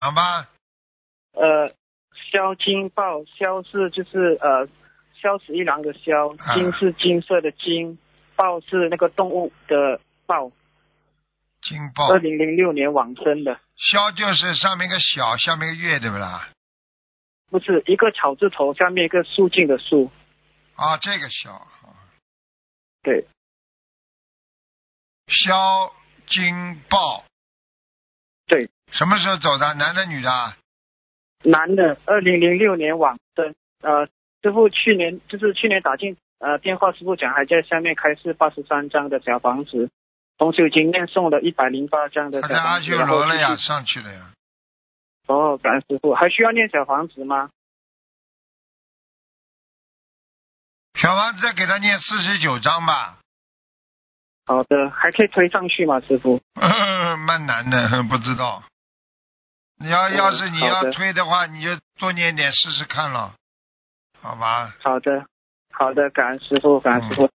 讲吧。 萧金豹，萧是就是萧十一郎的萧，金是金色的金，豹是那个动物的豹。 金豹。 2006年往生的。 萧就是上面一个小，下面一个月，对不啦？ 不是，一个草字头，下面一个肃静的肃。 啊，这个萧。 对。 萧金豹。 对。 什么时候走的？男的女的？ 男的，2006年往生。师傅去年打进电话，师傅讲还在下面开示83张的小房子，同时已经念诵了108张的小房子。 他在阿修罗了呀，上去了呀。 哦，感恩师傅，还需要念小房子吗？ 小房子再给他念49章吧。 好的，还可以推上去吗，师傅？ 蛮难的，不知道。要是你要推的话，你就多念点试试看了，好吧？ 好的，感恩师傅，感恩师傅。